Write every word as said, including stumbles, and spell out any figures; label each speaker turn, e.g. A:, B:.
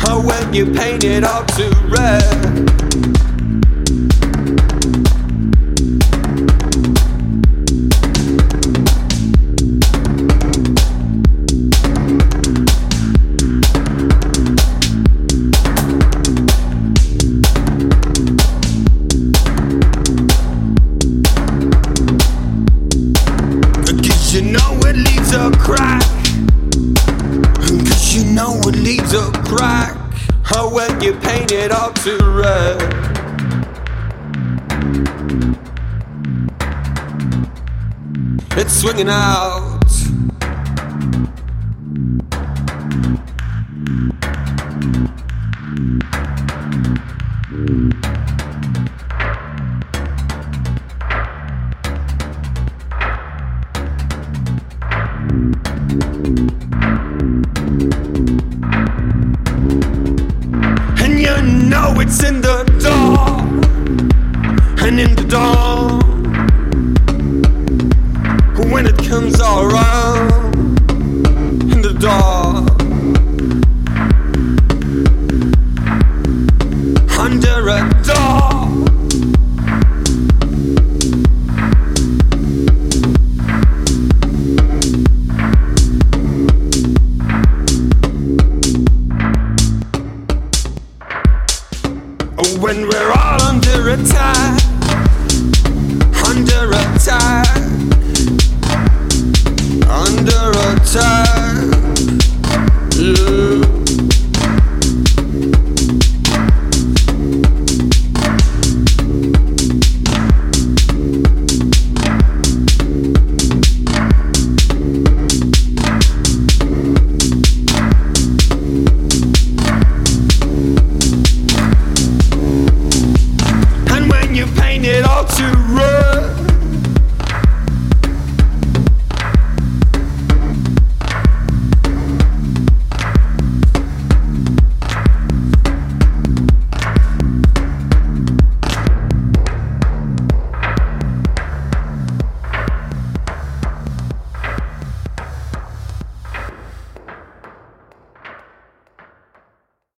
A: Oh, when you paint it all too red. You know it leaves a crack. Cause you know it leaves a crack. Oh, when you paint it all too red. It's swinging out. And you know it's in the dawn. And in the dawn, when it comes all around, in the dark, under a door. When we're all under attack,